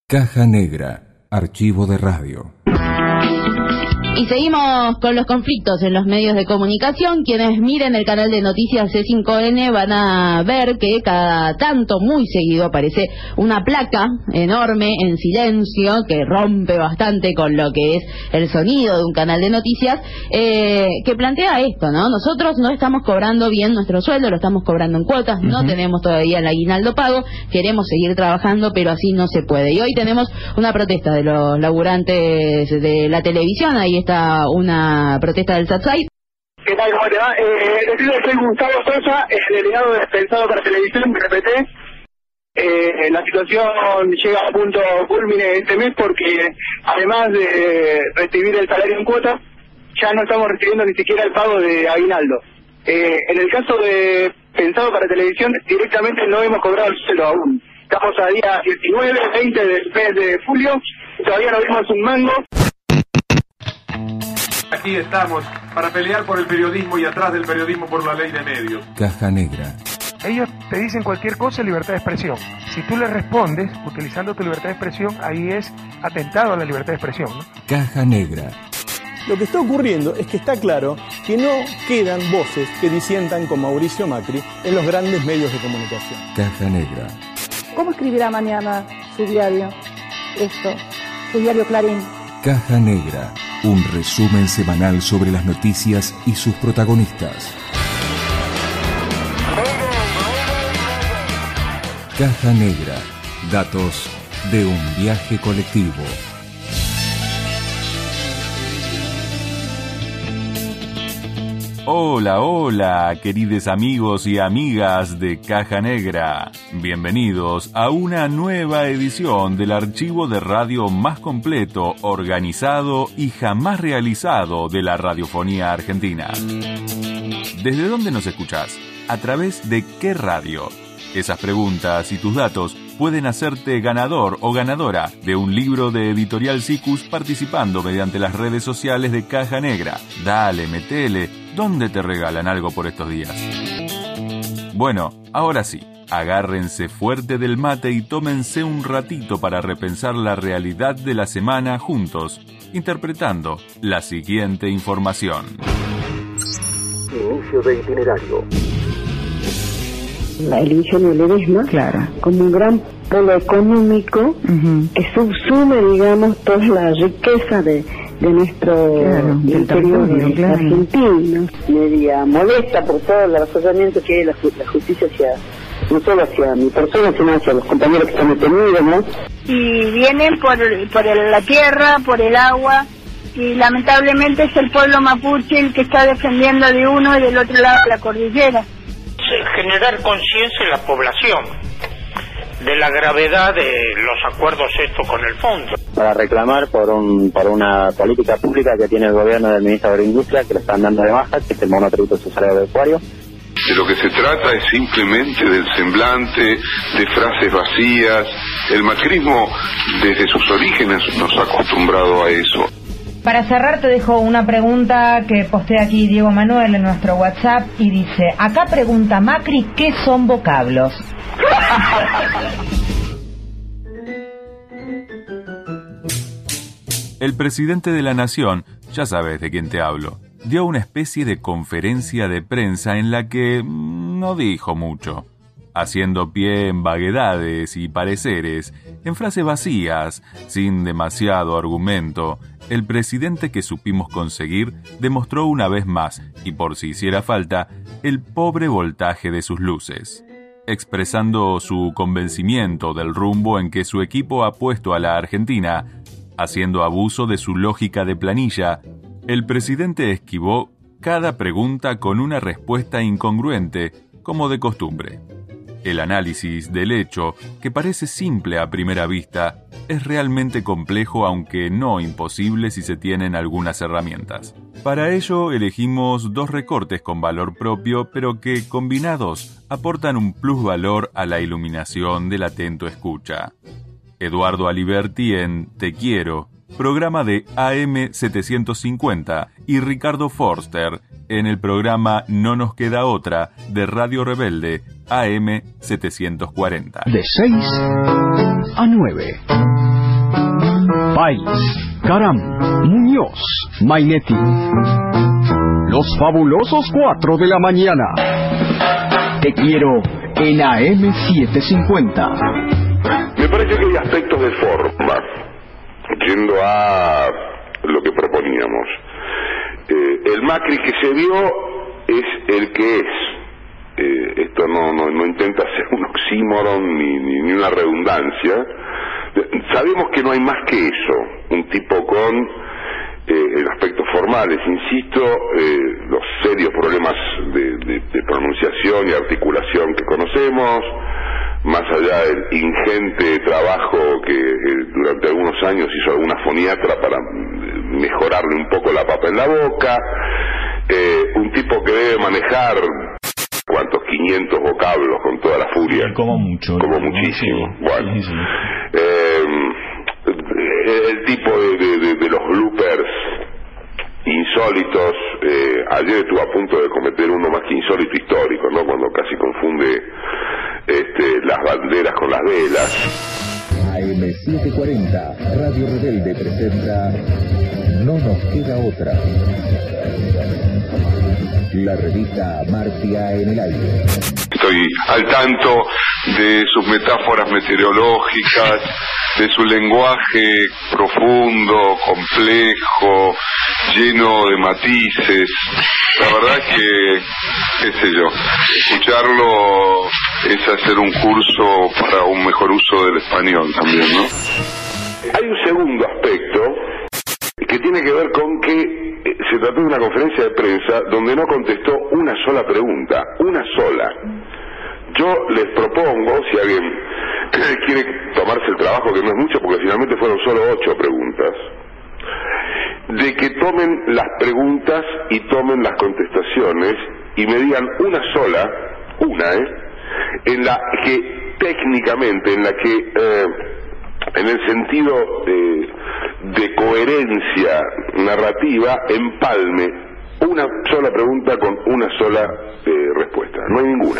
Caja Negra, archivo de radio. Y seguimos con los conflictos en los medios de comunicación. Quienes miren el canal de noticias C5N van a ver que cada tanto, muy seguido, aparece una placa enorme en silencio que rompe bastante con lo que es el sonido de un canal de noticias, que plantea esto, ¿no? Nosotros no estamos cobrando bien nuestro sueldo, lo estamos cobrando en cuotas, no tenemos todavía el aguinaldo pago, queremos seguir trabajando, pero así no se puede. Y hoy tenemos una protesta de los laburantes de la televisión. Ahí está una protesta del SATSAI. ¿Qué tal? ¿Cómo te va? Soy Gustavo Sosa, delegado de Pensado para Televisión, RPT. La situación llega a punto culmine este mes porque además de recibir el salario en cuotas, ya no estamos recibiendo ni siquiera el pago de aguinaldo. En el caso de Pensado para Televisión, directamente no hemos cobrado el sueldo aún. Estamos a día 19, 20 del mes de julio, todavía no vimos un mango. Aquí estamos para pelear por el periodismo y atrás del periodismo por la ley de medios. Caja Negra. Ellos te dicen cualquier cosa en libertad de expresión. Si tú les respondes utilizando tu libertad de expresión, ahí es atentado a la libertad de expresión, ¿no? Caja Negra. Lo que está ocurriendo es que está claro que no quedan voces que disientan con Mauricio Macri en los grandes medios de comunicación. Caja Negra. ¿Cómo escribirá mañana su diario? Su diario Clarín. Caja Negra. Un resumen semanal sobre las noticias y sus protagonistas. Caja Negra. Datos de un viaje colectivo. Hola, hola, queridos amigos y amigas de Caja Negra. Bienvenidos a una nueva edición del archivo de radio más completo, organizado y jamás realizado de la radiofonía argentina. ¿Desde dónde nos escuchás? ¿A través de qué radio? Esas preguntas y tus datos pueden hacerte ganador o ganadora de un libro de Editorial Sikus participando mediante las redes sociales de Caja Negra. Dale, metele, ¿dónde te regalan algo por estos días? Bueno, ahora sí, agárrense fuerte del mate y tómense un ratito para repensar la realidad de la semana juntos, interpretando la siguiente información. Inicio de itinerario. El ingenio Ledesma, claro, como un gran polo económico que subsume, digamos, toda la riqueza de nuestro interior argentino. Media molesta por todo el razonamiento que hay la justicia hacia, no solo hacia mi persona, sino hacia los compañeros que están detenidos, ¿no? Y vienen por la tierra, por el agua, y lamentablemente es el pueblo mapuche el que está defendiendo de uno y del otro lado de la cordillera. Generar conciencia en la población de la gravedad de los acuerdos estos con el fondo. Para reclamar por una política pública que tiene el gobierno del ministro de Agroindustria, que le están dando de baja, que es el monotributo social agropecuario. De lo que se trata es simplemente del semblante, de frases vacías. El macrismo desde sus orígenes nos ha acostumbrado a eso. Para cerrar te dejo una pregunta que postea aquí Diego Manuel en nuestro WhatsApp y dice, acá pregunta Macri, ¿qué son vocablos? El presidente de la Nación, ya sabes de quién te hablo, dio una especie de conferencia de prensa en la que no dijo mucho, haciendo pie en vaguedades y pareceres, en frases vacías, sin demasiado argumento. El presidente que supimos conseguir demostró una vez más, y por si hiciera falta, el pobre voltaje de sus luces. Expresando su convencimiento del rumbo en que su equipo ha puesto a la Argentina, haciendo abuso de su lógica de planilla, el presidente esquivó cada pregunta con una respuesta incongruente, como de costumbre. El análisis del hecho, que parece simple a primera vista, es realmente complejo aunque no imposible si se tienen algunas herramientas. Para ello elegimos dos recortes con valor propio, pero que combinados aportan un plusvalor a la iluminación del atento escucha. Eduardo Aliberti en Te Quiero, programa de AM 750, y Ricardo Forster en el programa No Nos Queda Otra de Radio Rebelde, AM 740. De 6 a 9. País, Caram, Muñoz, Mainetti. Los fabulosos 4 de la mañana. Te quiero en AM750. Me parece que hay aspectos de forma, yendo a lo que proponíamos. El Macri que se vio es el que es. Esto no intenta ser un oxímoron ni una redundancia. Sabemos que no hay más que eso, un tipo con en aspectos formales, insisto, los serios problemas de pronunciación y articulación que conocemos, más allá del ingente trabajo que durante algunos años hizo alguna foniatra para mejorarle un poco la papa en la boca, un tipo que debe manejar ¿cuántos? 500 vocablos con toda la furia. Como mucho. Como muchísimo. Sí. Bueno. Sí. El tipo de los bloopers insólitos, ayer estuvo a punto de cometer uno más que insólito histórico, ¿no? Cuando casi confunde las banderas con las velas. AM740, Radio Rebelde presenta No nos queda otra. La revista Marcia en el aire. Estoy al tanto de sus metáforas meteorológicas, de su lenguaje profundo, complejo, lleno de matices. La verdad que, qué sé yo, escucharlo es hacer un curso para un mejor uso del español también, ¿no? Hay un segundo aspecto que tiene que ver con que se trató de una conferencia de prensa donde no contestó una sola pregunta, una sola. Yo les propongo, si alguien quiere tomarse el trabajo, que no es mucho porque finalmente fueron solo 8 preguntas, de que tomen las preguntas y tomen las contestaciones y me digan una sola, en la que técnicamente, en la que en el sentido de coherencia narrativa empalme una sola pregunta con una sola respuesta. No hay ninguna.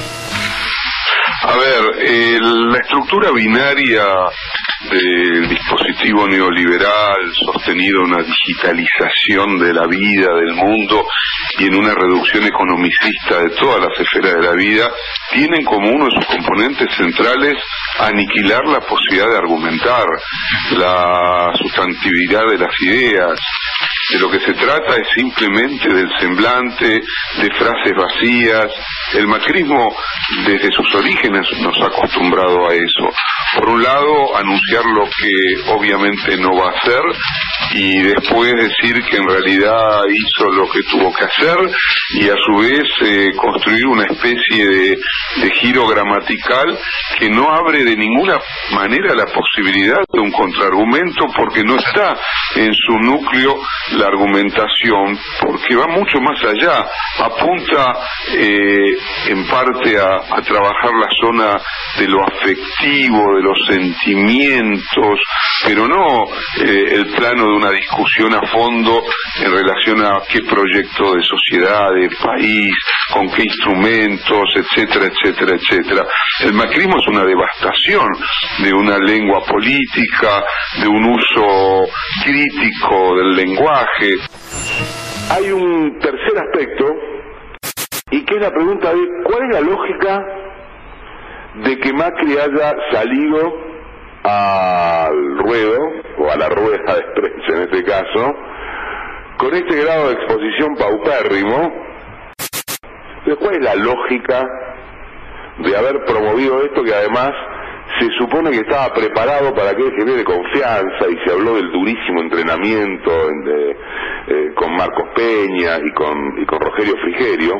A ver, la estructura binaria del dispositivo neoliberal sostenido en una digitalización de la vida, del mundo y en una reducción economicista de todas las esferas de la vida, tienen como uno de sus componentes centrales aniquilar la posibilidad de argumentar, la sustantividad de las ideas. De lo que se trata es simplemente del semblante, de frases vacías. El macrismo desde sus orígenes nos ha acostumbrado a eso. Por un lado, anunciar lo que obviamente no va a hacer y después decir que en realidad hizo lo que tuvo que hacer y a su vez construir una especie de giro gramatical que no abre de ninguna manera la posibilidad de un contraargumento porque no está en su núcleo la argumentación, porque va mucho más allá, apunta en parte a trabajar la zona de lo afectivo, de los sentimientos, pero no el plano de una discusión a fondo en relación a qué proyecto de sociedad, de país, con qué instrumentos, etcétera, etcétera, etcétera. El macrismo es una devastación de una lengua política, de un uso crítico del lenguaje. Hay un tercer aspecto, y que es la pregunta de ¿cuál es la lógica de que Macri haya salido al ruedo, o a la rueda de prensa en este caso, con este grado de exposición paupérrimo? ¿Cuál es la lógica de haber promovido esto que además se supone que estaba preparado para que genere confianza y se habló del durísimo entrenamiento con Marcos Peña y con Rogelio Frigerio?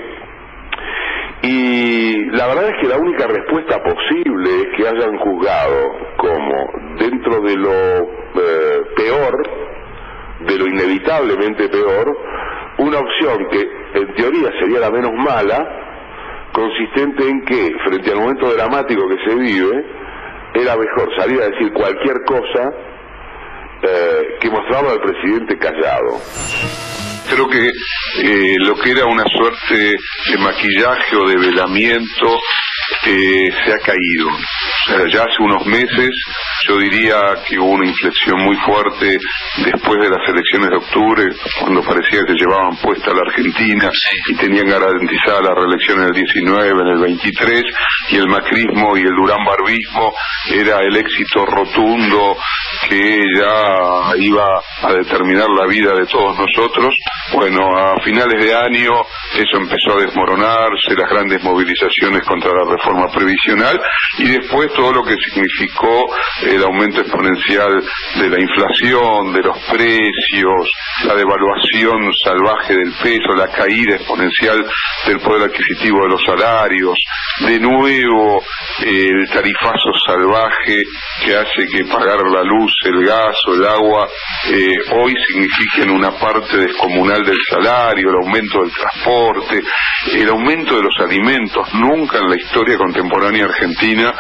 Y la verdad es que la única respuesta posible es que hayan juzgado como dentro de lo peor, de lo inevitablemente peor, una opción que en teoría sería la menos mala, consistente en que frente al momento dramático que se vive era mejor salir a decir cualquier cosa que mostrarlo al presidente callado. Creo que lo que era una suerte de maquillaje o de velamiento se ha caído. ya hace unos meses, yo diría que hubo una inflexión muy fuerte después de las elecciones de octubre, cuando parecía que se llevaban puesta a la Argentina y tenían garantizada la reelección en el 19, en el 23, y el macrismo y el Durán-Barbismo era el éxito rotundo que ya iba a determinar la vida de todos nosotros. Bueno, a finales de año eso empezó a desmoronarse, las grandes movilizaciones contra la reforma previsional, y después todo lo que significó el aumento exponencial de la inflación, de los precios, la devaluación salvaje del peso, la caída exponencial del poder adquisitivo de los salarios, de nuevo el tarifazo salvaje que hace que pagar la luz, el gas o el agua hoy signifiquen una parte descomunal del salario, el aumento del transporte, el aumento de los alimentos. Nunca en la historia contemporánea argentina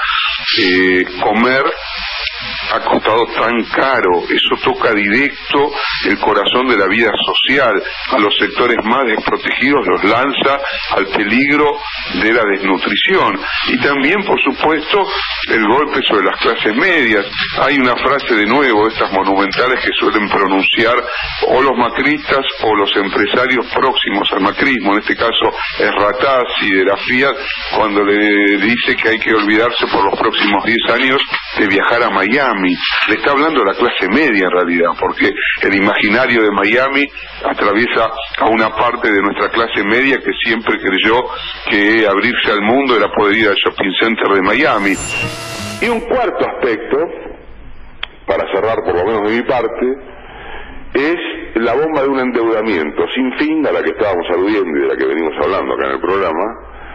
comer ha costado tan caro. Eso toca directo el corazón de la vida social. A los sectores más desprotegidos los lanza al peligro de la desnutrición. Y también, por supuesto, el golpe sobre las clases medias. Hay una frase de nuevo, estas monumentales, que suelen pronunciar o los macristas o los empresarios próximos al macrismo. En este caso es Ratazzi de la Fiat, cuando le dice que hay que olvidarse por los próximos 10 años de viajar a Miami. Le está hablando a la clase media en realidad, porque el imaginario de Miami atraviesa a una parte de nuestra clase media que siempre creyó que abrirse al mundo era poder ir al shopping center de Miami. Y un cuarto aspecto, para cerrar por lo menos de mi parte, es la bomba de un endeudamiento sin fin a la que estábamos aludiendo y de la que venimos hablando acá en el programa,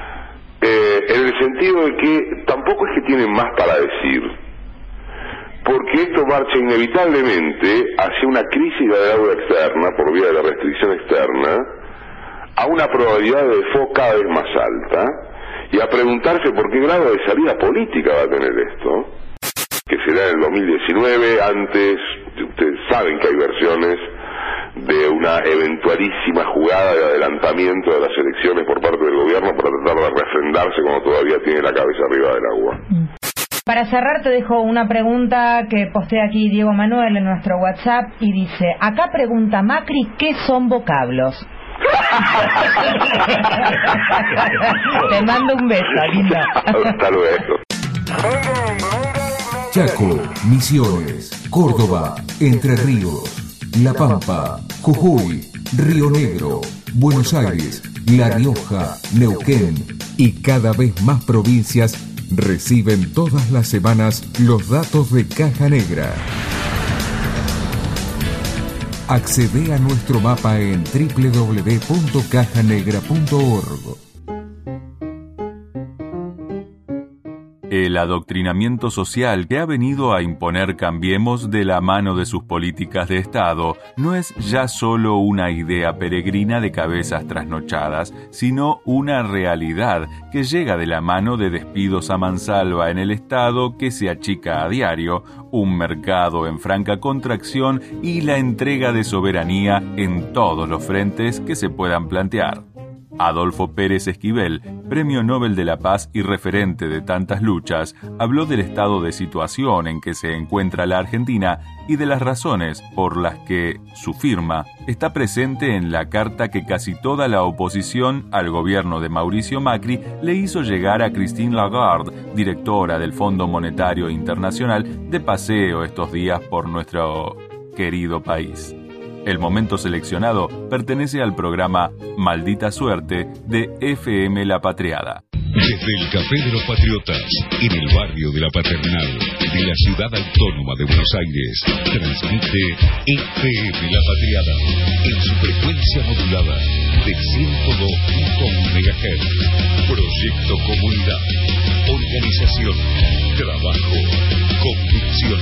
en el sentido de que tampoco es que tienen más para decir, porque esto marcha inevitablemente hacia una crisis de deuda externa por vía de la restricción externa, a una probabilidad de default cada vez más alta, y a preguntarse por qué grado de salida política va a tener esto, que será en el 2019. Antes, ustedes saben que hay versiones de una eventualísima jugada de adelantamiento de las elecciones por parte del gobierno para tratar de refrendarse cuando todavía tiene la cabeza arriba del agua. Para cerrar te dejo una pregunta que postea aquí Diego Manuel en nuestro WhatsApp y dice, acá pregunta Macri, ¿qué son vocablos? Te mando un beso, linda. Hasta luego. Chaco, Misiones, Córdoba, Entre Ríos, La Pampa, Jujuy, Río Negro, Buenos Aires, La Rioja, Neuquén y cada vez más provincias reciben todas las semanas los datos de Caja Negra. Accede a nuestro mapa en www.cajanegra.org. El adoctrinamiento social que ha venido a imponer Cambiemos de la mano de sus políticas de Estado no es ya solo una idea peregrina de cabezas trasnochadas, sino una realidad que llega de la mano de despidos a mansalva en el Estado que se achica a diario, un mercado en franca contracción y la entrega de soberanía en todos los frentes que se puedan plantear. Adolfo Pérez Esquivel, Premio Nobel de la Paz y referente de tantas luchas, habló del estado de situación en que se encuentra la Argentina y de las razones por las que su firma está presente en la carta que casi toda la oposición al gobierno de Mauricio Macri le hizo llegar a Christine Lagarde, directora del Fondo Monetario Internacional, de paseo estos días por nuestro querido país. El momento seleccionado pertenece al programa Maldita Suerte de FM La Patriada. Desde el Café de los Patriotas, en el barrio de La Paternal, de la ciudad autónoma de Buenos Aires, transmite FM La Patriada, en su frecuencia modulada de 102.1 MHz. Proyecto Comunidad, organización, trabajo, convicción.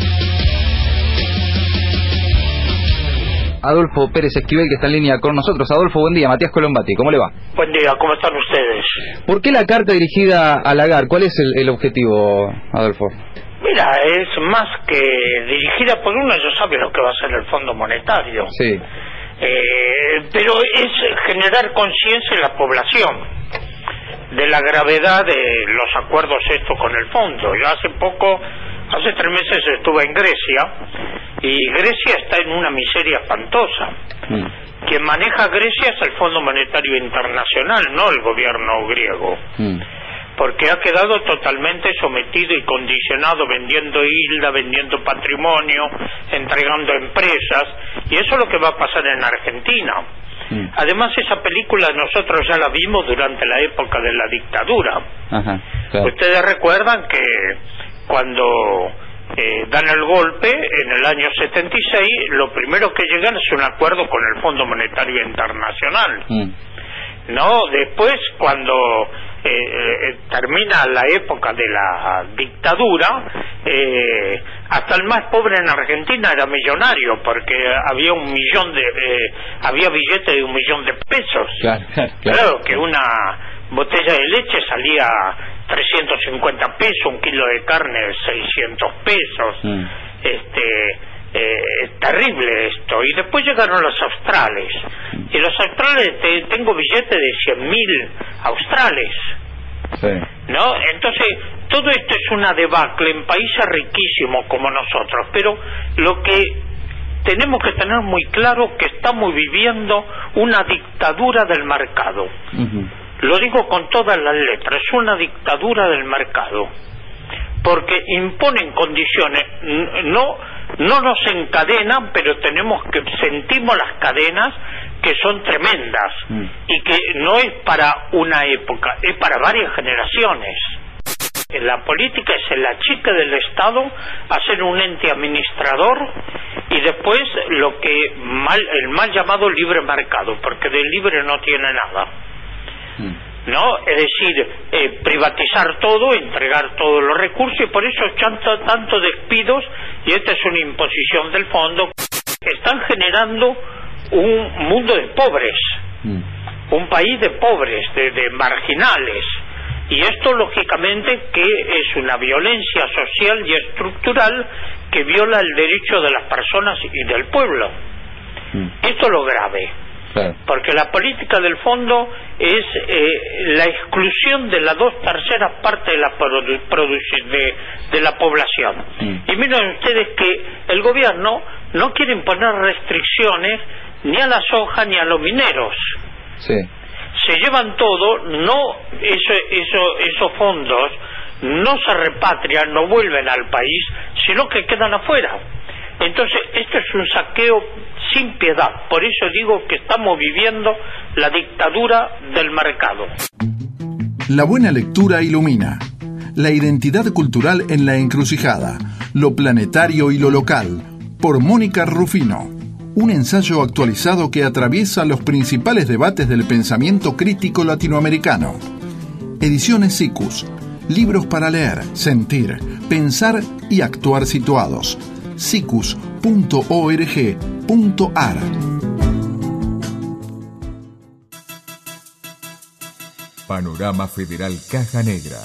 Adolfo Pérez Esquivel, que está en línea con nosotros. Adolfo, buen día. Matías Colombati, ¿cómo le va? Buen día, ¿cómo están ustedes? ¿Por qué la carta dirigida a Lagarde? ¿Cuál es el objetivo, Adolfo? Mira, es más que dirigida por uno, ya sabe lo que va a hacer el Fondo Monetario. Sí. Pero es generar conciencia en la población. de la gravedad de los acuerdos estos con el fondo. Yo hace 3 meses estuve en Grecia, y Grecia está en una miseria espantosa. Quien maneja Grecia es el Fondo Monetario Internacional, no el gobierno griego, porque ha quedado totalmente sometido y condicionado, vendiendo isla, vendiendo patrimonio, entregando empresas, y eso es lo que va a pasar en Argentina. Además, esa película nosotros ya la vimos durante la época de la dictadura. Claro. Ustedes recuerdan que cuando dan el golpe en el año 76, lo primero que llegan es un acuerdo con el Fondo Monetario Internacional. No, después cuando termina la época de la dictadura, hasta el más pobre en Argentina era millonario, porque había había billetes de 1 millón de pesos. Claro, que una botella de leche salía 350 pesos, 1 kilo de carne 600 pesos. Es terrible esto. Y después llegaron los australes, y los australes, tengo billetes de 100.000 australes. ¿No? Entonces, todo esto es una debacle en países riquísimos como nosotros, pero lo que tenemos que tener muy claro que estamos viviendo una dictadura del mercado. Lo digo con todas las letras, es una dictadura del mercado, porque imponen condiciones, no nos encadenan, pero sentimos las cadenas, que son tremendas, y que no es para una época, es para varias generaciones. La política es el achique del Estado a ser un ente administrador, y después el mal llamado libre mercado, porque de libre no tiene nada. ¿No? Es decir, privatizar todo, entregar todos los recursos, y por eso tanto despidos, y esta es una imposición del fondo. Están generando un mundo de pobres, un país de pobres, de marginales, y esto lógicamente que es una violencia social y estructural que viola el derecho de las personas y del pueblo. Esto es lo grave. Porque la política del fondo es la exclusión de las 2/3 partes de la población. Y miren ustedes que el gobierno no quiere imponer restricciones ni a la soja ni a los mineros. Se llevan todo, esos fondos no se repatrian, no vuelven al país, sino que quedan afuera. Entonces, esto es un saqueo sin piedad. Por eso digo que estamos viviendo la dictadura del mercado. La buena lectura ilumina. La identidad cultural en la encrucijada. Lo planetario y lo local. Por Mónica Rufino. Un ensayo actualizado que atraviesa los principales debates del pensamiento crítico latinoamericano. Ediciones SICUS. Libros para leer, sentir, pensar y actuar situados. sicus.org.ar. Panorama Federal Caja Negra.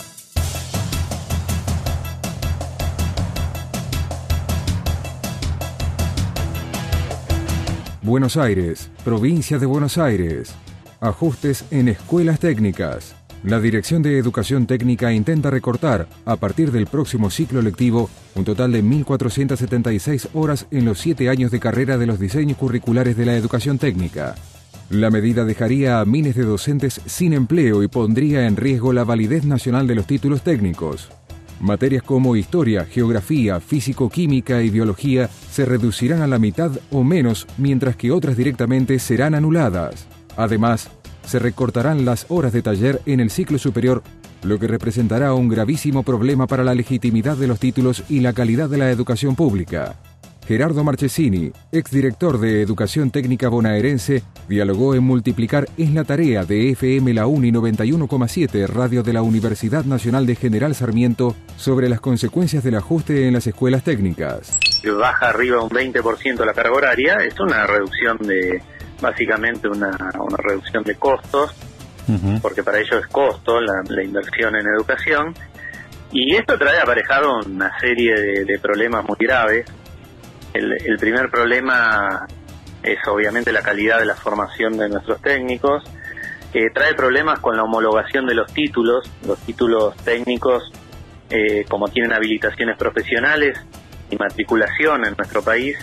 Buenos Aires, provincia de Buenos Aires. Ajustes en escuelas técnicas. La Dirección de Educación Técnica intenta recortar, a partir del próximo ciclo lectivo, un total de 1.476 horas en los 7 años de carrera de los diseños curriculares de la educación técnica. La medida dejaría a miles de docentes sin empleo y pondría en riesgo la validez nacional de los títulos técnicos. Materias como historia, geografía, físico-química y biología se reducirán a la mitad o menos, mientras que otras directamente serán anuladas. Además, se recortarán las horas de taller en el ciclo superior, lo que representará un gravísimo problema para la legitimidad de los títulos y la calidad de la educación pública. Gerardo Marchesini, exdirector de Educación Técnica bonaerense, dialogó en Multiplicar es la tarea de FM La Uni 91,7, radio de la Universidad Nacional de General Sarmiento, sobre las consecuencias del ajuste en las escuelas técnicas. Baja arriba un 20% la carga horaria, es una reducción básicamente una reducción de costos, porque para ello es costo la inversión en educación, y esto trae aparejado una serie de problemas muy graves. El primer problema es obviamente la calidad de la formación de nuestros técnicos, trae problemas con la homologación de los títulos técnicos, como tienen habilitaciones profesionales y matriculación en nuestro país,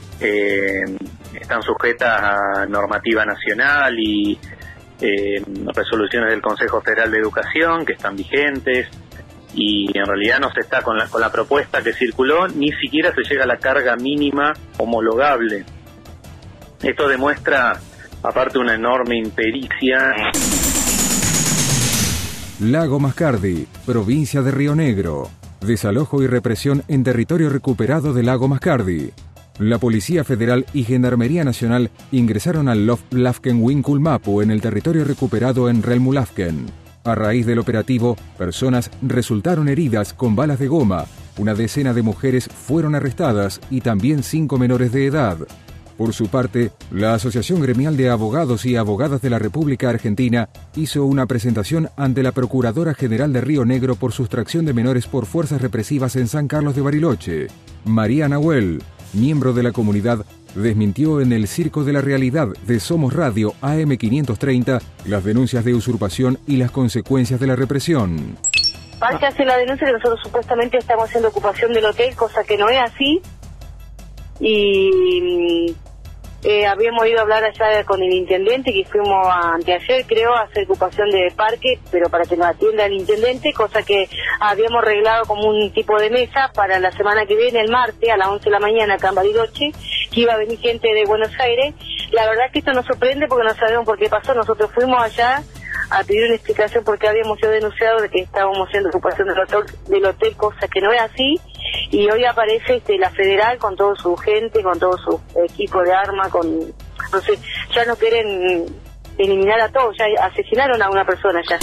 están sujetas a normativa nacional y resoluciones del Consejo Federal de Educación que están vigentes, y en realidad no se está con la propuesta que circuló, ni siquiera se llega a la carga mínima homologable. Esto demuestra, aparte, una enorme impericia. Lago Mascardi, provincia de Río Negro. Desalojo y represión en territorio recuperado del Lago Mascardi. La Policía Federal y Gendarmería Nacional ingresaron al Lafken-Winkulmapu en el territorio recuperado en Relmulafken. A raíz del operativo, personas resultaron heridas con balas de goma, una decena de mujeres fueron arrestadas y también 5 menores de edad. Por su parte, la Asociación Gremial de Abogados y Abogadas de la República Argentina hizo una presentación ante la Procuradora General de Río Negro por sustracción de menores por fuerzas represivas en San Carlos de Bariloche. María Nahuel, miembro de la comunidad, desmintió en el Circo de la Realidad de Somos Radio AM530 las denuncias de usurpación y las consecuencias de la represión. Parque hace la denuncia que nosotros supuestamente estamos haciendo ocupación del hotel, cosa que no es así. Y habíamos ido a hablar allá con el intendente, que fuimos anteayer, creo, a hacer ocupación de parque, pero para que nos atienda el intendente, cosa que habíamos arreglado como un tipo de mesa para la semana que viene, el martes, a las 11 de la mañana, acá en Bariloche, que iba a venir gente de Buenos Aires. La verdad es que esto nos sorprende porque no sabemos por qué pasó. Nosotros fuimos allá a pedir una explicación porque habíamos sido denunciados de que estábamos haciendo ocupación del hotel, cosa que no es así. Y hoy aparece la federal con todo su gente, con todo su equipo de armas, entonces ya no quieren eliminar a todos, ya asesinaron a una persona ya.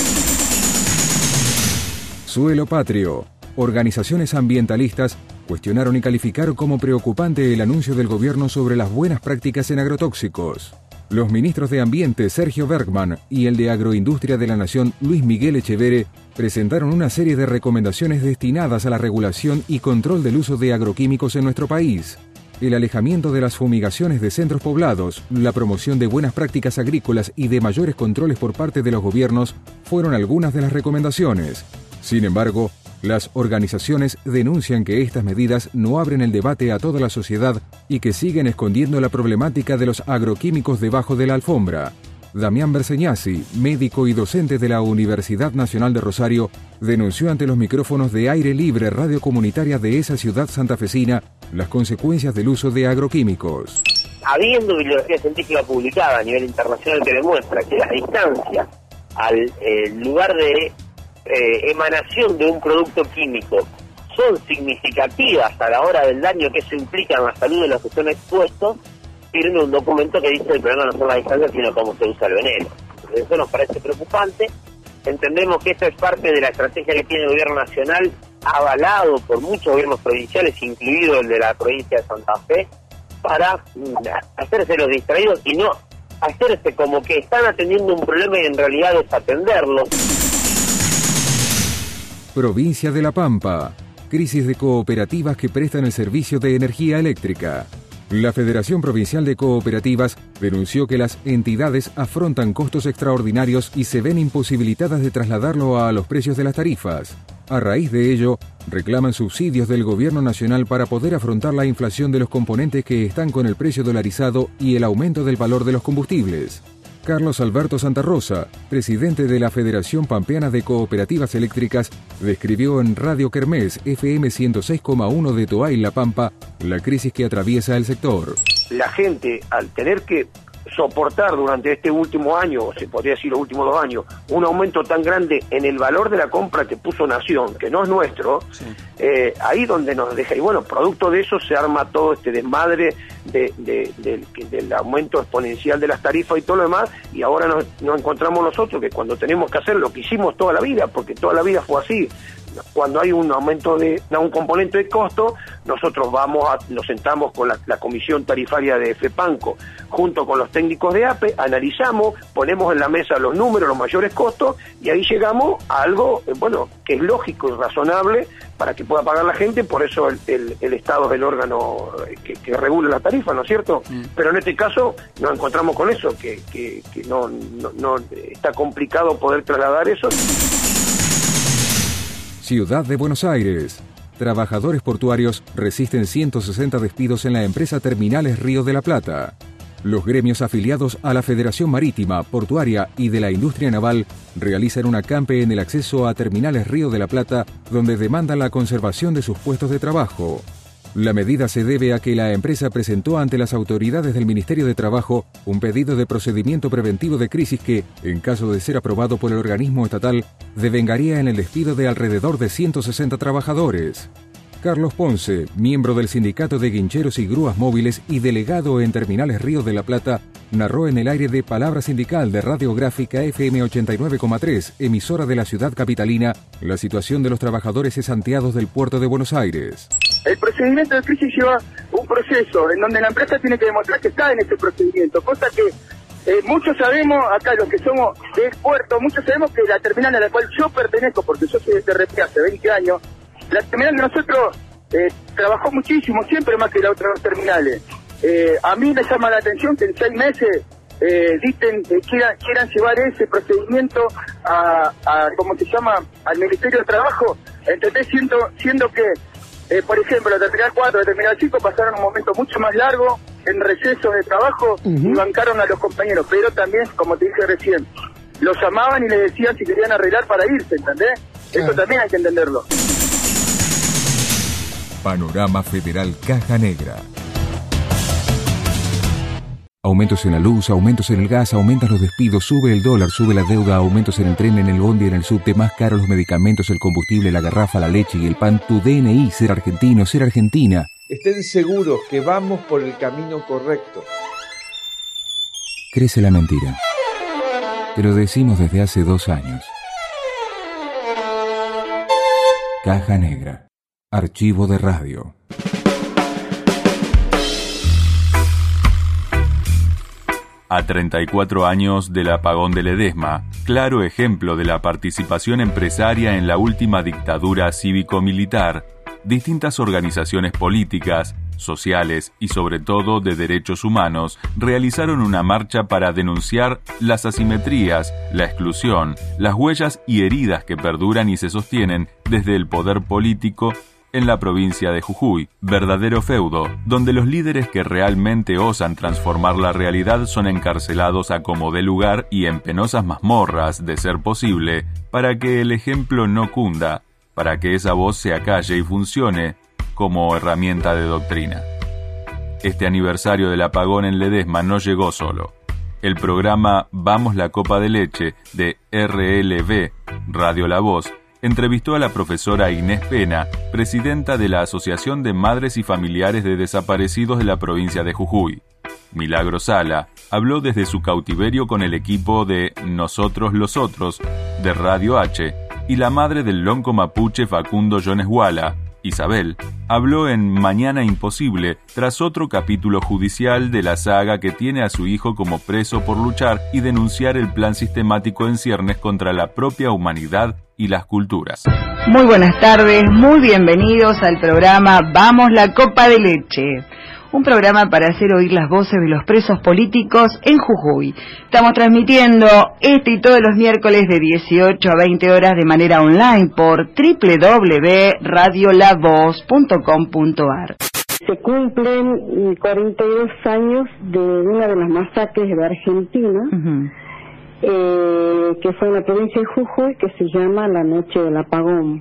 Suelo Patrio. Organizaciones ambientalistas cuestionaron y calificaron como preocupante el anuncio del gobierno sobre las buenas prácticas en agrotóxicos. Los ministros de Ambiente Sergio Bergman y el de Agroindustria de la Nación Luis Miguel Echevere presentaron una serie de recomendaciones destinadas a la regulación y control del uso de agroquímicos en nuestro país. El alejamiento de las fumigaciones de centros poblados, la promoción de buenas prácticas agrícolas y de mayores controles por parte de los gobiernos fueron algunas de las recomendaciones. Sin embargo, las organizaciones denuncian que estas medidas no abren el debate a toda la sociedad y que siguen escondiendo la problemática de los agroquímicos debajo de la alfombra. Damián Berseñasi, médico y docente de la Universidad Nacional de Rosario, denunció ante los micrófonos de Aire Libre Radio Comunitaria de esa ciudad santafesina las consecuencias del uso de agroquímicos. Habiendo bibliografía científica publicada a nivel internacional que demuestra que la distancia al lugar de emanación de un producto químico son significativas a la hora del daño que eso implica en la salud de los que son expuestos, firme un documento que dice el problema no son las distancias sino cómo se usa el veneno. Eso nos parece preocupante. Entendemos que esto es parte de la estrategia que tiene el gobierno nacional, avalado por muchos gobiernos provinciales, incluido el de la provincia de Santa Fe, para hacerse los distraídos y no hacerse como que están atendiendo un problema y en realidad desatenderlo. Provincia de La Pampa. Crisis de cooperativas que prestan el servicio de energía eléctrica. La Federación Provincial de Cooperativas denunció que las entidades afrontan costos extraordinarios y se ven imposibilitadas de trasladarlo a los precios de las tarifas. A raíz de ello, reclaman subsidios del Gobierno Nacional para poder afrontar la inflación de los componentes que están con el precio dolarizado y el aumento del valor de los combustibles. Carlos Alberto Santa Rosa, presidente de la Federación Pampeana de Cooperativas Eléctricas, describió en Radio Kermés FM 106,1 de Toay, La Pampa, la crisis que atraviesa el sector. La gente, al tener que soportar durante este último año, o se podría decir los últimos 2 años, un aumento tan grande en el valor de la compra que puso Nación, que no es nuestro, sí. Ahí donde nos deja, y bueno, producto de eso se arma todo este desmadre del aumento exponencial de las tarifas y todo lo demás, y ahora nos encontramos nosotros que cuando tenemos que hacer lo que hicimos toda la vida, porque toda la vida fue así, cuando hay un aumento un componente de costo, nosotros nos sentamos con la comisión tarifaria de FEPANCO, junto con los técnicos de APE, analizamos, ponemos en la mesa los números, los mayores costos, y ahí llegamos a algo, que es lógico y razonable para que pueda pagar la gente. Por eso el Estado es el órgano que regula la tarifa, ¿no es cierto? Pero en este caso nos encontramos con eso, que no está complicado poder trasladar eso. Ciudad de Buenos Aires. Trabajadores portuarios resisten 160 despidos en la empresa Terminales Río de la Plata. Los gremios afiliados a la Federación Marítima, Portuaria y de la Industria Naval realizan un acampe en el acceso a Terminales Río de la Plata, donde demandan la conservación de sus puestos de trabajo. La medida se debe a que la empresa presentó ante las autoridades del Ministerio de Trabajo un pedido de procedimiento preventivo de crisis que, en caso de ser aprobado por el organismo estatal, devengaría en el despido de alrededor de 160 trabajadores. Carlos Ponce, miembro del Sindicato de Guincheros y Grúas Móviles y delegado en Terminales Río de la Plata, narró en el aire de Palabra Sindical de Radiográfica FM 89,3, emisora de la ciudad capitalina, la situación de los trabajadores cesanteados del puerto de Buenos Aires. El procedimiento de crisis lleva un proceso en donde la empresa tiene que demostrar que está en ese procedimiento, cosa que muchos sabemos, acá los que somos del puerto, muchos sabemos que la terminal a la cual yo pertenezco, porque yo soy de TRP hace 20 años, la terminal de nosotros trabajó muchísimo, siempre más que las otras terminales. A mí me llama la atención que en 6 meses quieran llevar ese procedimiento ¿cómo se llama?, al Ministerio de Trabajo, ¿entendés? Siendo que, por ejemplo, la terminal 4, la terminal 5 pasaron un momento mucho más largo en recesos de trabajo y bancaron a los compañeros, pero también, como te dije recién, los llamaban y les decían si querían arreglar para irse, ¿entendés? Eso también hay que entenderlo. Panorama Federal Caja Negra. Aumentos en la luz, aumentos en el gas, aumentan los despidos, sube el dólar, sube la deuda, aumentos en el tren, en el bondi, en el subte, más caros los medicamentos, el combustible, la garrafa, la leche y el pan. Tu DNI, ser argentino, ser argentina. Estén seguros que vamos por el camino correcto. Crece la mentira. Te lo decimos desde hace 2 años. Caja Negra. Archivo de radio. A 34 años del apagón de Ledesma, claro ejemplo de la participación empresaria en la última dictadura cívico-militar, distintas organizaciones políticas, sociales y sobre todo de derechos humanos realizaron una marcha para denunciar las asimetrías, la exclusión, las huellas y heridas que perduran y se sostienen desde el poder político en la provincia de Jujuy, verdadero feudo, donde los líderes que realmente osan transformar la realidad son encarcelados a como dé lugar y en penosas mazmorras, de ser posible, para que el ejemplo no cunda, para que esa voz se acalle y funcione como herramienta de doctrina. Este aniversario del apagón en Ledesma no llegó solo. El programa Vamos la Copa de Leche de RLV, Radio La Voz, entrevistó a la profesora Inés Pena, presidenta de la Asociación de Madres y Familiares de Desaparecidos de la provincia de Jujuy. Milagro Sala habló desde su cautiverio con el equipo de Nosotros los Otros, de Radio H, y la madre del lonco mapuche Facundo Jones Wala, Isabel, habló en Mañana Imposible tras otro capítulo judicial de la saga que tiene a su hijo como preso por luchar y denunciar el plan sistemático en ciernes contra la propia humanidad y las culturas. Muy buenas tardes, muy bienvenidos al programa Vamos la Copa de Leche. Un programa para hacer oír las voces de los presos políticos en Jujuy. Estamos transmitiendo este y todos los miércoles de 18 a 20 horas de manera online por www.radiolavos.com.ar. Se cumplen 42 años de una de las masacres de Argentina, que fue en la provincia de Jujuy, que se llama la Noche del Apagón.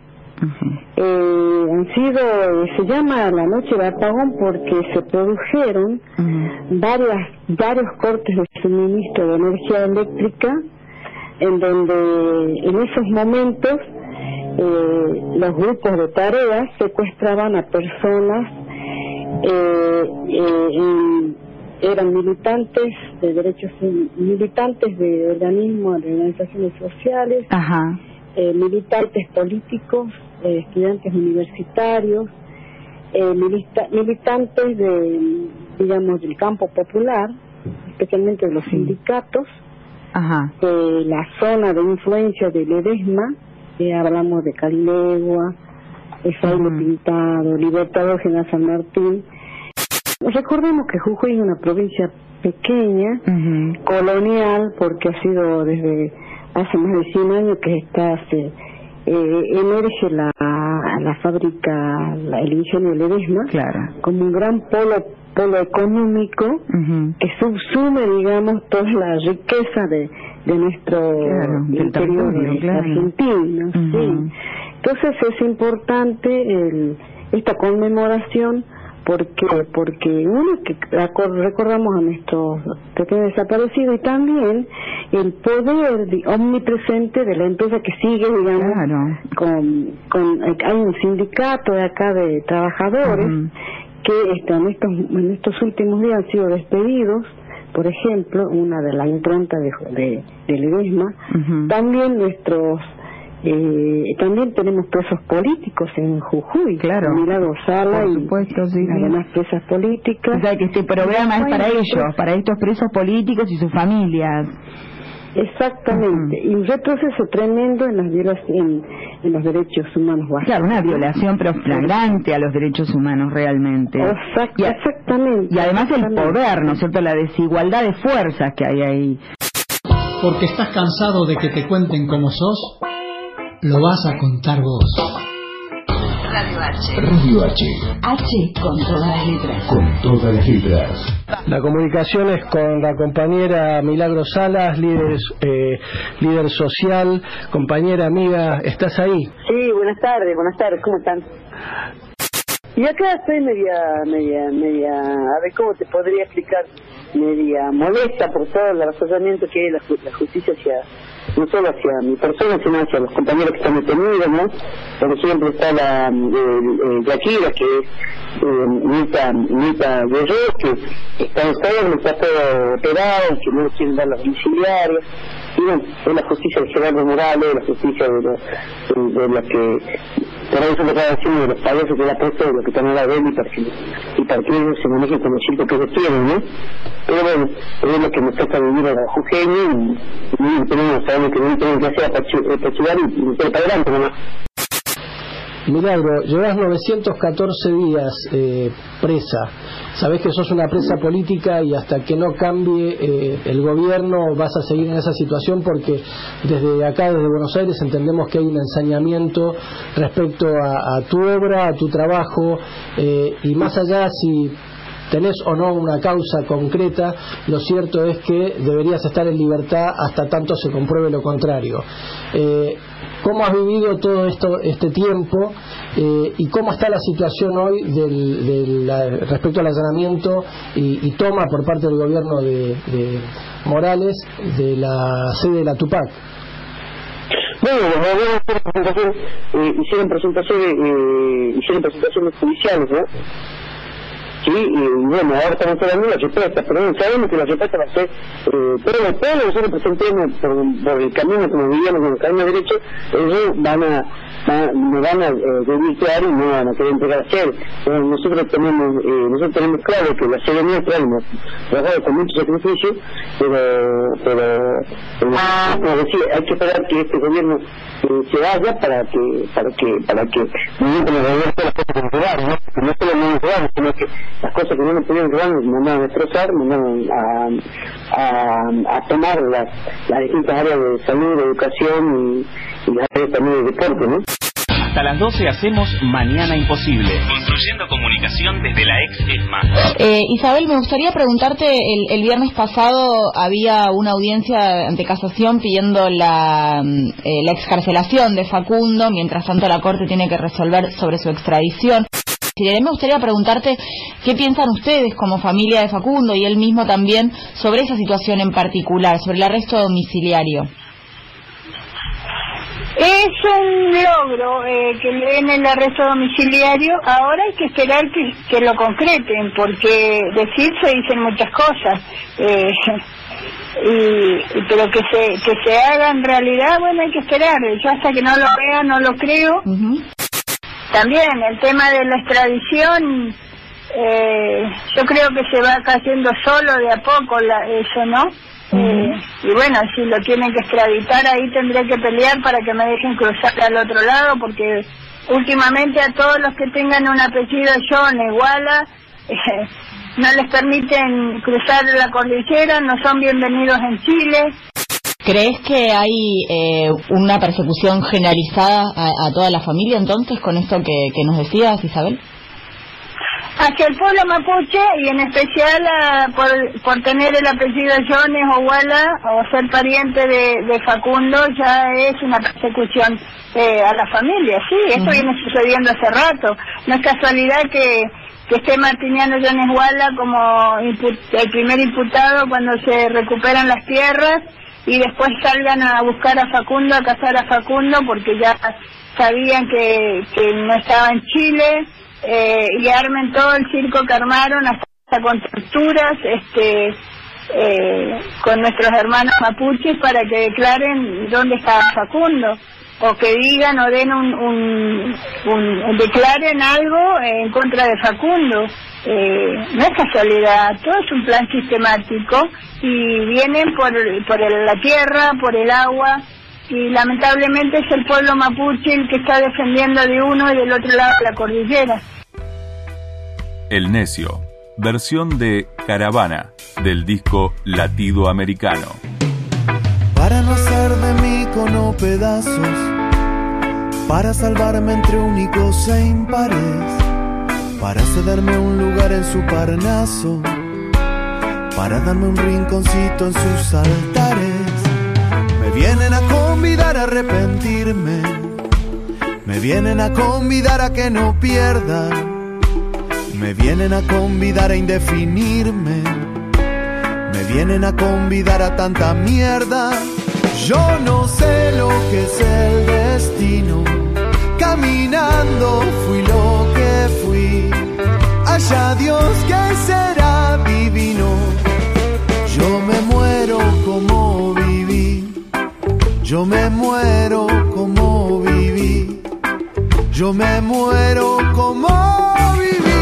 Se llama la Noche del Apagón porque se produjeron varios cortes de suministro de energía eléctrica, en donde en esos momentos los grupos de tareas secuestraban a personas, eran militantes de derechos, militantes de organismos, de organizaciones sociales. militantes políticos, estudiantes universitarios, militantes del campo popular, especialmente de los sindicatos, de la zona de influencia de Ledesma, hablamos de Caligua, Efraín Pintado, Libertador General San Martín. Recordemos que Jujuy es una provincia pequeña, colonial, porque ha sido desde hace más de 100 años que emerge la fábrica, el ingenio Ledesma, como un gran polo económico que subsume, digamos, toda la riqueza de nuestro interior argentino. Entonces es importante esta conmemoración porque uno que recordamos a nuestros pequeños desaparecidos y también el poder omnipresente de la empresa que sigue, digamos, hay un sindicato de acá de trabajadores que en estos últimos días han sido despedidos, por ejemplo, una de la impronta de Ledesma. También también tenemos presos políticos en Jujuy, Milagro Sala y además presas políticas. O sea que este programa es para ellos, para estos presos políticos y sus familias. Exactamente, y un retroceso tremendo en los derechos humanos básicos. Claro, una violación pero flagrante a los derechos humanos realmente. Exactamente. Y además el poder, ¿no es cierto?, la desigualdad de fuerzas que hay ahí. Porque estás cansado de que te cuenten cómo sos, lo vas a contar vos. Radio H. Radio H. H con todas las letras. Con todas las letras. La comunicación es con la compañera Milagro Salas, líder social, compañera, amiga, ¿estás ahí? Sí, buenas tardes, ¿cómo están? Y acá estoy media, a ver cómo te podría explicar, media molesta por todo el razonamiento que hay la justicia no solo hacia mi persona, sino hacia los compañeros que están detenidos, ¿no? Por ejemplo, está la Yakira, que es Nita Guerrero, que está enfermo, está todo operado, que no le quieren dar los domiciliarios. Y bueno, es la justicia de Gerardo Morales, la justicia de la que por eso lo que está haciendo de los países que la puesto de lo que están en la vela y para que ellos se manejen con los chicos que ellos tienen, ¿no? Pero bueno, es lo que nos toca vivir a la jujeña y sabemos que no tenemos que hacer apachugar y meter para adelante nomás. Milagro, llevas 914 días presa. Sabés que sos una presa política y hasta que no cambie el gobierno vas a seguir en esa situación, porque desde acá, desde Buenos Aires, entendemos que hay un ensañamiento respecto a tu obra, a tu trabajo, y más allá si tenés o no una causa concreta, lo cierto es que deberías estar en libertad hasta tanto se compruebe lo contrario. ¿Cómo has vivido todo este tiempo y cómo está la situación hoy respecto al allanamiento y toma por parte del gobierno de Morales de la sede de la Tupac? Bueno, hicieron presentaciones judiciales, ¿no? Sí, y bueno, ahora estamos hablando de la respuesta, pero bueno, sabemos que la respuesta va a ser, pero nosotros presentemos por el camino como vivíamos, con el camino derecho, ellos me van a desvirtuar y no van a querer entregar a sede. Nosotros tenemos claro que la sede nuestra hemos trabajado con mucho sacrificio, pero como decía, hay que esperar que este gobierno se vaya para que no nos regrese las cosas que nos robaron, ¿no? Porque no solo no nos robaron, sino que las cosas que no nos pudieron robar nos mandaron a destrozar, mandaron a tomar las distintas áreas de salud, de educación y las áreas también de deporte, ¿no? Hasta las 12 hacemos Mañana Imposible, construyendo comunicación desde la ex ESMA. Isabel, me gustaría preguntarte, el viernes pasado había una audiencia ante casación pidiendo la excarcelación de Facundo, mientras tanto la Corte tiene que resolver sobre su extradición. Me gustaría preguntarte qué piensan ustedes como familia de Facundo y él mismo también sobre esa situación en particular, sobre el arresto domiciliario. Es un logro que le den el arresto domiciliario. Ahora hay que esperar que lo concreten, porque decir se dicen muchas cosas. pero que se haga en realidad, bueno, hay que esperar. Yo hasta que no lo vea no lo creo. También el tema de la extradición, yo creo que se va cayendo solo de a poco eso, ¿no? Y bueno, si lo tienen que extraditar, ahí tendré que pelear para que me dejen cruzar al otro lado, porque últimamente a todos los que tengan un apellido John, Iguala, no les permiten cruzar la cordillera, no son bienvenidos en Chile. ¿Crees que hay una persecución generalizada a toda la familia entonces con esto que nos decías, Isabel? Hacia el pueblo mapuche, y en especial por tener el apellido Jones o Wala o ser pariente de Facundo, ya es una persecución a la familia. Sí, esto viene sucediendo hace rato. No es casualidad que esté Martiniano Jones Wala como el primer imputado cuando se recuperan las tierras y después salgan a buscar a Facundo, a cazar a Facundo, porque ya sabían que no estaba en Chile. Y armen todo el circo que armaron, hasta con torturas con nuestros hermanos mapuches para que declaren dónde estaba Facundo, o que digan o den declaren algo en contra de Facundo. No es casualidad, todo es un plan sistemático y vienen por la tierra, por el agua, y lamentablemente es el pueblo mapuche el que está defendiendo de uno y del otro lado de la cordillera. El Necio, versión de Caravana, del disco Latido Americano. Para no hacer de mí cono pedazos, para salvarme entre únicos e impares, para cederme un lugar en su Parnaso, para darme un rinconcito en sus altares. Me vienen a convidar a arrepentirme, me vienen a convidar a que no pierda, me vienen a convidar a indefinirme, me vienen a convidar a tanta mierda. Yo no sé lo que es el destino, caminando fui lo que fui, allá Dios que será divino. Yo me muero como viví, yo me muero como viví, yo me muero como viví.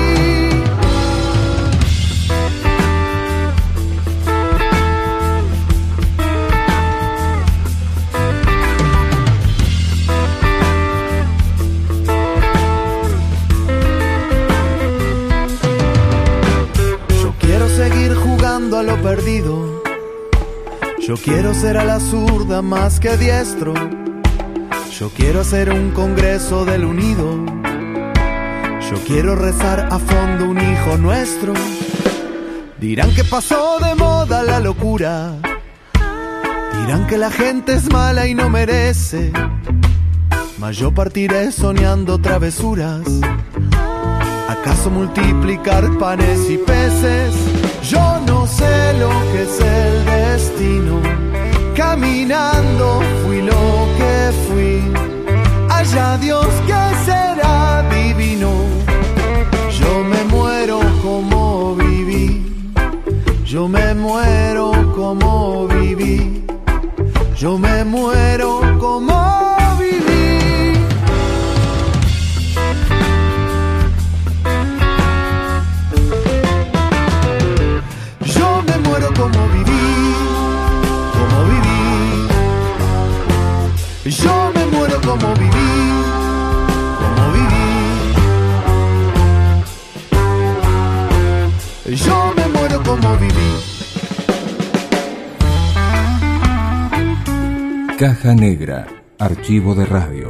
Seguir jugando a lo perdido, yo quiero ser a la zurda más que diestro, yo quiero hacer un congreso del unido, yo quiero rezar a fondo un hijo nuestro. Dirán que pasó de moda la locura, dirán que la gente es mala y no merece, mas yo partiré soñando travesuras. ¿Acaso multiplicar panes y peces? Yo no sé lo que es el destino, caminando fui lo que fui, allá Dios que será divino. Yo me muero como viví, yo me muero como viví, yo me muero como viví. Como viví, como viví. Yo me muero como viví, como viví. Yo me muero como viví. Caja Negra, archivo de radio.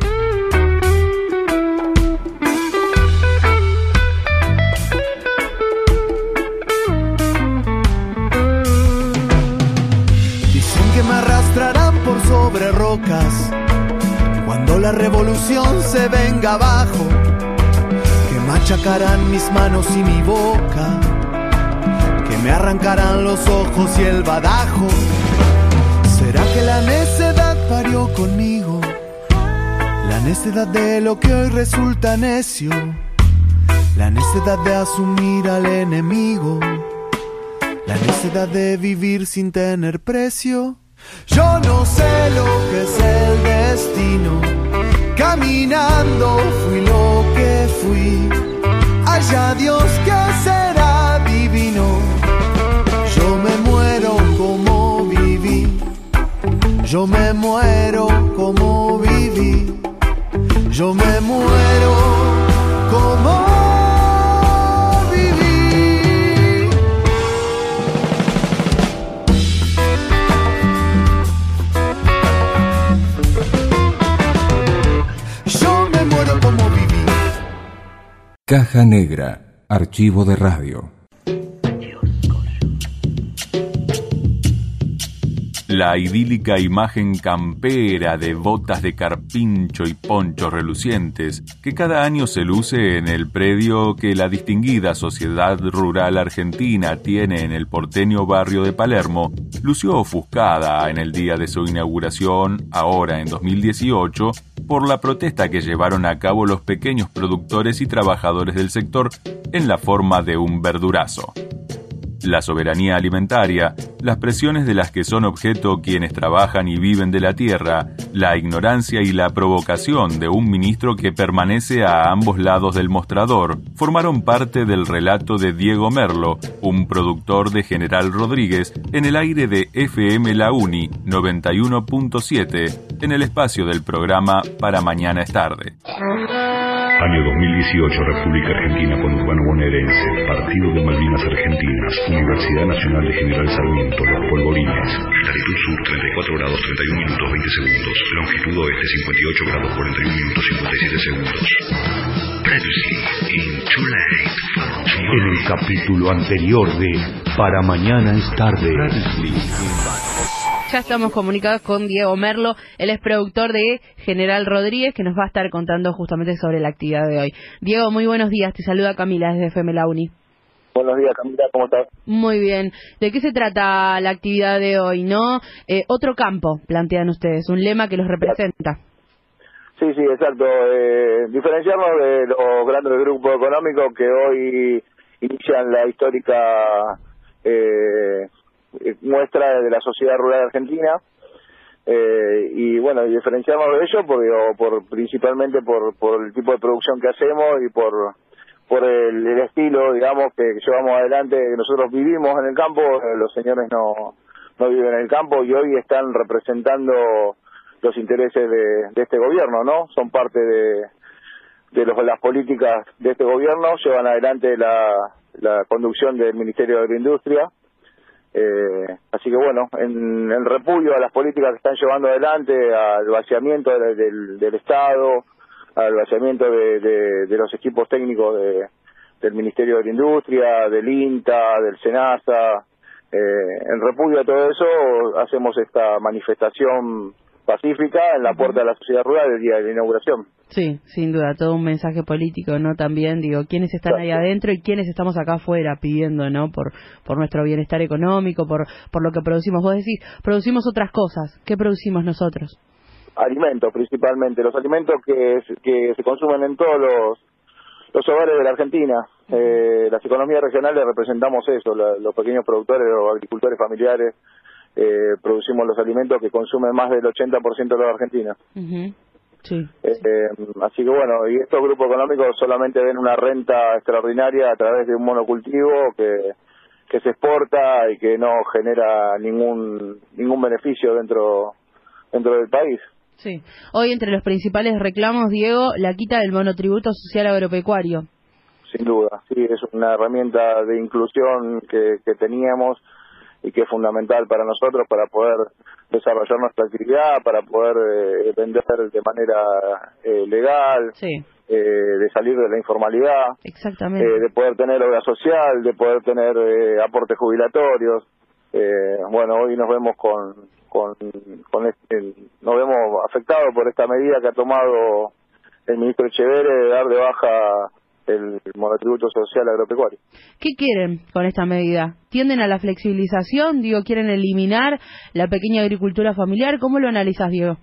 Por sobre rocas, cuando la revolución se venga abajo, que machacarán mis manos y mi boca, que me arrancarán los ojos y el badajo. ¿Será que la necedad parió conmigo? La necedad de lo que hoy resulta necio, la necedad de asumir al enemigo, la necesidad de vivir sin tener precio. Yo no sé lo que es el destino, caminando fui lo que fui, allá Dios que será divino. Yo me muero como viví, yo me muero como viví, yo me muero como viví. Yo me muero como viví. Caja Negra, archivo de radio. La idílica imagen campera de botas de carpincho y ponchos relucientes que cada año se luce en el predio que la distinguida Sociedad Rural Argentina tiene en el porteño barrio de Palermo, lució ofuscada en el día de su inauguración, ahora en 2018, por la protesta que llevaron a cabo los pequeños productores y trabajadores del sector en la forma de un verdurazo. La soberanía alimentaria, las presiones de las que son objeto quienes trabajan y viven de la tierra, la ignorancia y la provocación de un ministro que permanece a ambos lados del mostrador, formaron parte del relato de Diego Merlo, un productor de General Rodríguez, en el aire de FM La Uni 91.7, en el espacio del programa Para Mañana es Tarde. Año 2018, República Argentina, conurbano bonaerense, Partido de Malvinas Argentinas, Universidad Nacional de General Sarmiento, Los Polvorines. Latitud sur, 34 grados 31 minutos 20 segundos. Longitud oeste, 58 grados 41 minutos 57 segundos. Previously in Too Late for Tomorrow. En el capítulo anterior de Para Mañana es Tarde. Ya estamos comunicados con Diego Merlo, él es productor de General Rodríguez, que nos va a estar contando justamente sobre la actividad de hoy. Diego, muy buenos días, te saluda Camila desde FM La Uni. Buenos días, Camila, ¿cómo estás? Muy bien. ¿De qué se trata la actividad de hoy, no? Otro campo, plantean ustedes, un lema que los representa. Sí, exacto. Diferenciarnos de los grandes grupos económicos que hoy inician la histórica muestra de la sociedad rural argentina, y bueno, y diferenciarnos de ellos principalmente por el tipo de producción que hacemos y por el estilo, digamos, que llevamos adelante. Nosotros vivimos en el campo, los señores no viven en el campo y hoy están representando los intereses de este gobierno, ¿no? Son parte de las políticas de este gobierno, llevan adelante la conducción del Ministerio de Agroindustria. Así que bueno, en el repudio a las políticas que están llevando adelante, al vaciamiento del Estado, al vaciamiento de los equipos técnicos del Ministerio de la Industria, del INTA, del SENASA, en repudio a todo eso hacemos esta manifestación pacífica en la puerta de la sociedad rural el día de la inauguración. Sí, sin duda, todo un mensaje político, ¿no? También, digo, quiénes están ahí adentro y quiénes estamos acá afuera pidiendo, ¿no? Por nuestro bienestar económico, por lo que producimos. Vos decís, producimos otras cosas. ¿Qué producimos nosotros? Alimentos, principalmente. Los alimentos que se consumen en todos los hogares de la Argentina. Las economías regionales representamos eso, los pequeños productores, los agricultores familiares, producimos los alimentos que consumen más del 80% de los argentinos. Sí. Así que bueno, y estos grupos económicos solamente ven una renta extraordinaria a través de un monocultivo que se exporta y que no genera ningún beneficio dentro del país. Sí. Hoy entre los principales reclamos, Diego, la quita del monotributo social agropecuario. Sin duda, sí, es una herramienta de inclusión que teníamos y que es fundamental para nosotros para poder desarrollar nuestra actividad, para poder vender de manera legal, sí, de salir de la informalidad, exactamente, de poder tener obra social, de poder tener aportes jubilatorios. Bueno, hoy nos vemos nos vemos afectados por esta medida que ha tomado el ministro Echeverri de dar de baja el monotributo social agropecuario. ¿Qué quieren con esta medida? ¿Tienden a la flexibilización? Digo, ¿quieren eliminar la pequeña agricultura familiar? ¿Cómo lo analizas, Diego?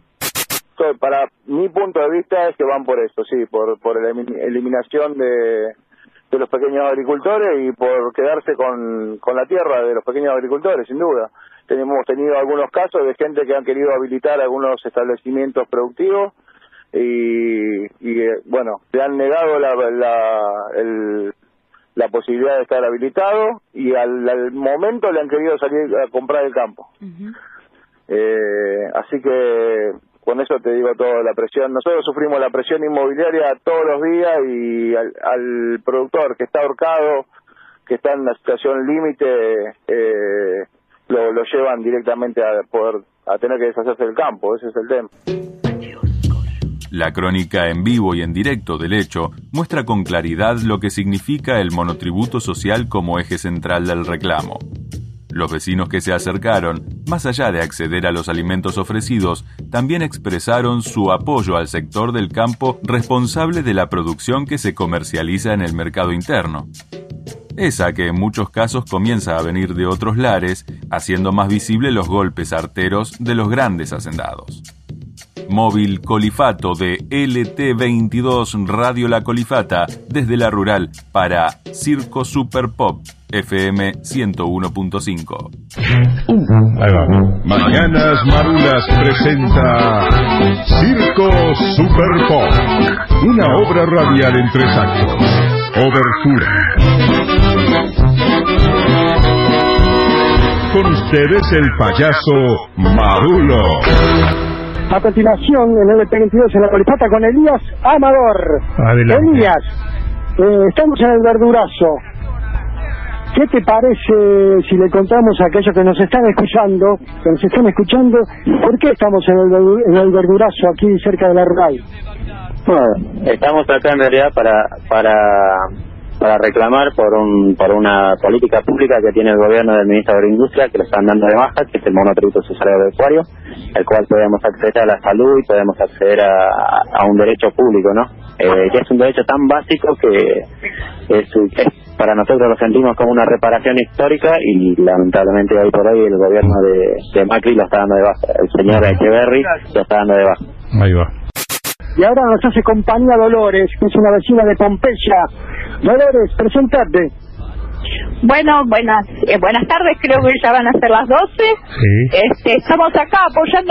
Para mi punto de vista es que van por eso, sí, por la eliminación de los pequeños agricultores y por quedarse con la tierra de los pequeños agricultores, sin duda. Hemos tenido algunos casos de gente que han querido habilitar algunos establecimientos productivos y bueno, le han negado la posibilidad de estar habilitado y al momento le han querido salir a comprar el campo. Así que con eso te digo toda la presión. Nosotros sufrimos la presión inmobiliaria todos los días y al productor que está ahorcado, que está en una situación límite, lo llevan directamente a tener que deshacerse del campo. Ese es el tema. La crónica en vivo y en directo del hecho muestra con claridad lo que significa el monotributo social como eje central del reclamo. Los vecinos que se acercaron, más allá de acceder a los alimentos ofrecidos, también expresaron su apoyo al sector del campo responsable de la producción que se comercializa en el mercado interno. Esa que en muchos casos comienza a venir de otros lares, haciendo más visible los golpes arteros de los grandes hacendados. Móvil Colifato de LT22 Radio La Colifata desde la rural para Circo Super Pop FM 101.5. Ahí va. Mañanas Marulas presenta Circo Super Pop, una obra radial en 3 actos. Obertura. Con ustedes el payaso Marulo. A continuación, en el LT22 en La Colifata con Elías Amador. Adelante. Elías, estamos en el verdurazo. ¿Qué te parece si le contamos a aquellos que nos están escuchando, por qué estamos en el verdurazo aquí cerca de la rural? Bueno, estamos acá en realidad para reclamar por una política pública que tiene el gobierno del ministro de Agroindustria, que lo están dando de baja, que es el monotributo social agropecuario, el cual podemos acceder a la salud y podemos acceder a un derecho público, ¿no? Que es un derecho tan básico que para nosotros lo sentimos como una reparación histórica y lamentablemente hoy por hoy el gobierno de Macri lo está dando de baja, el señor Echeverri lo está dando de baja. Ahí va. Y ahora nos hace compañía Dolores, que es una vecina de Pompeya. Dolores, presentate. Bueno, buenas tardes, creo que ya van a ser las 12. Sí. Estamos acá apoyando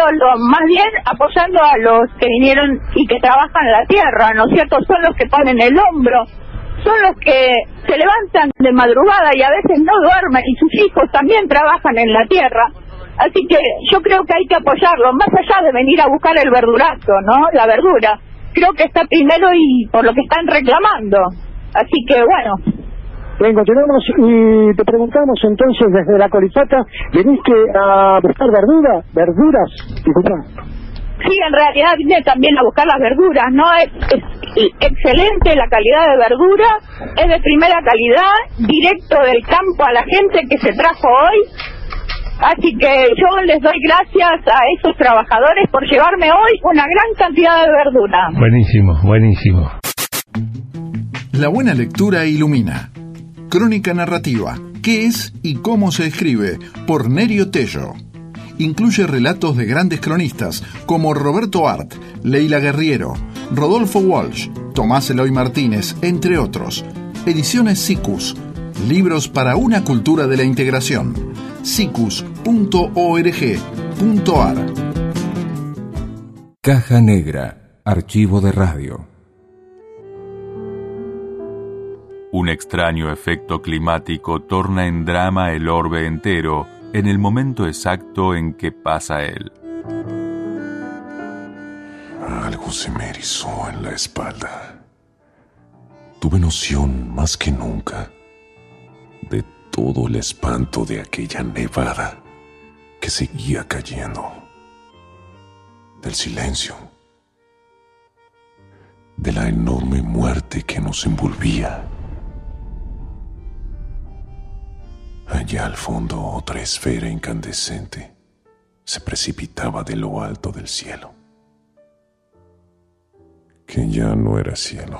a los que vinieron y que trabajan en la tierra, ¿no es cierto? Son los que ponen el hombro, son los que se levantan de madrugada y a veces no duermen y sus hijos también trabajan en la tierra. Así que yo creo que hay que apoyarlo, más allá de venir a buscar el verdurazo, ¿no? La verdura. Creo que está primero y por lo que están reclamando. Así que bueno. Bien, continuamos y te preguntamos entonces desde La Colifata, ¿veniste a buscar verduras? Disculpa. Sí, en realidad vine también a buscar las verduras, ¿no? Es excelente la calidad de verdura, es de primera calidad, directo del campo a la gente que se trajo hoy. Así que yo les doy gracias a esos trabajadores por llevarme hoy una gran cantidad de verdura. Buenísimo, buenísimo. La buena lectura ilumina. Crónica narrativa. ¿Qué es y cómo se escribe? Por Nerio Tello. Incluye relatos de grandes cronistas como Roberto Art, Leila Guerriero, Rodolfo Walsh, Tomás Eloy Martínez, entre otros. Ediciones Sikus. Libros para una cultura de la integración. sikus.org.ar. Caja Negra. Archivo de radio. Un extraño efecto climático torna en drama el orbe entero en el momento exacto en que pasa él. Algo se me erizó en la espalda. Tuve noción más que nunca de todo el espanto de aquella nevada que seguía cayendo, del silencio, de la enorme muerte que nos envolvía. Allá al fondo otra esfera incandescente se precipitaba de lo alto del cielo, que ya no era cielo,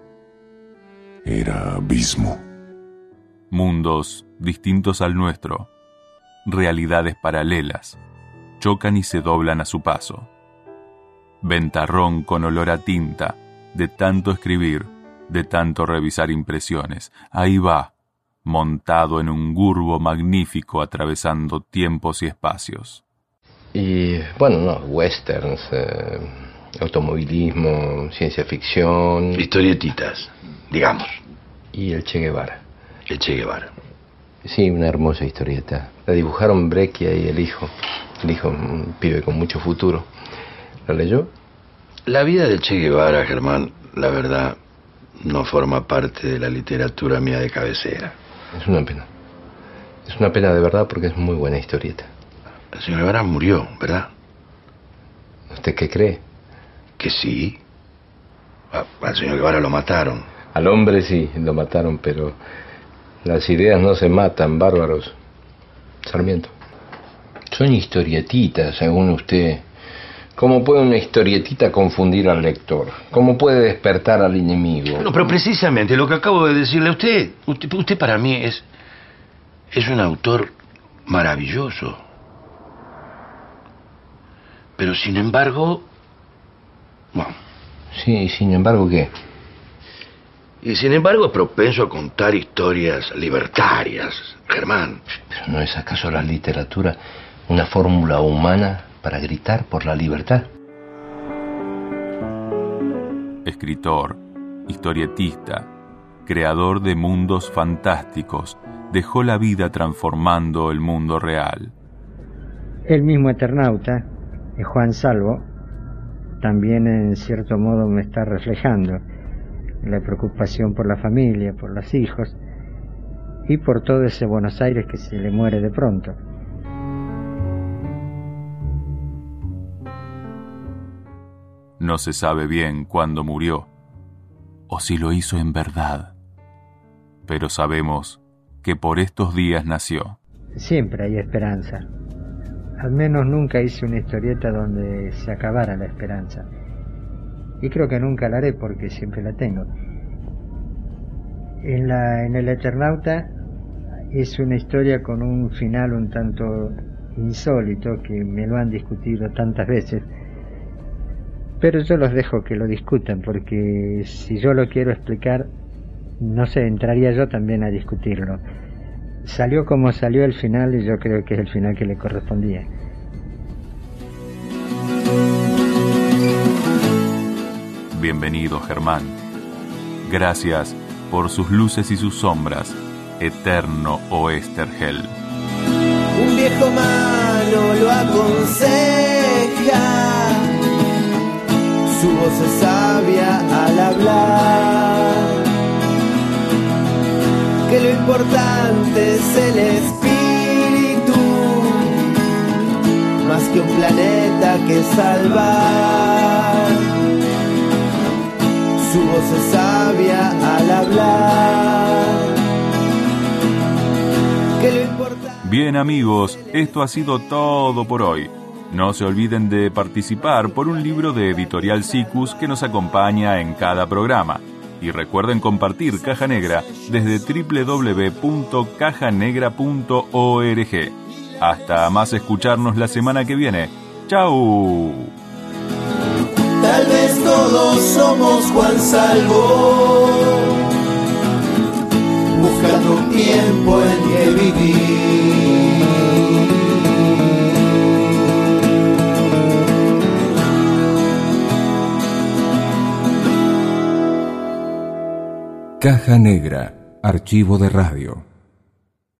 era abismo. Mundos distintos al nuestro, realidades paralelas, chocan y se doblan a su paso. Ventarrón con olor a tinta, de tanto escribir, de tanto revisar impresiones. Ahí va, montado en un Gurbo magnífico atravesando tiempos y espacios. Y bueno, no, westerns, automovilismo, ciencia ficción. Historietitas, digamos. Y el Che Guevara. El Che Guevara. Sí, una hermosa historieta. La dibujaron Breccia y el hijo, un pibe con mucho futuro. ¿La leyó? La vida del Che Guevara, Germán, la verdad, no forma parte de la literatura mía de cabecera. Es una pena. Es una pena de verdad porque es muy buena historieta. El señor Guevara murió, ¿verdad? ¿Usted qué cree? Que sí. Al señor Guevara lo mataron. Al hombre sí, lo mataron, pero las ideas no se matan, bárbaros. Sarmiento. Son historietitas, según usted. ¿Cómo puede una historietita confundir al lector? ¿Cómo puede despertar al enemigo? No, pero precisamente lo que acabo de decirle a usted para mí es un autor maravilloso. Pero sin embargo, bueno. Sí, sin embargo, ¿qué? Y sin embargo es propenso a contar historias libertarias, Germán. ¿Pero no es acaso la literatura una fórmula humana para gritar por la libertad? Escritor, historietista, creador de mundos fantásticos, dejó la vida transformando el mundo real. El mismo Eternauta, Juan Salvo, también en cierto modo me está reflejando la preocupación por la familia, por los hijos y por todo ese Buenos Aires que se le muere de pronto. No se sabe bien cuándo murió, o si lo hizo en verdad, pero sabemos que por estos días nació. Siempre hay esperanza. Al menos nunca hice una historieta donde se acabara la esperanza. Y creo que nunca la haré porque siempre la tengo. En el Eternauta es una historia con un final un tanto insólito que me lo han discutido tantas veces. Pero yo los dejo que lo discutan, porque si yo lo quiero explicar, no sé, entraría yo también a discutirlo. Salió como salió el final y yo creo que es el final que le correspondía. Bienvenido, Germán. Gracias por sus luces y sus sombras, eterno Oesterheld. Un viejo mano lo aconseja, su voz es sabia al hablar, que lo importante es el espíritu, más que un planeta que salvar. Su voz es sabia al hablar, que lo importante... Bien, amigos, esto ha sido todo por hoy. No se olviden de participar por un libro de Editorial Sikus que nos acompaña en cada programa. Y recuerden compartir Caja Negra desde www.cajanegra.org. Hasta más escucharnos la semana que viene. ¡Chau! Tal vez todos somos Juan Salvo, buscando un tiempo en que vivir. Caja Negra, archivo de radio.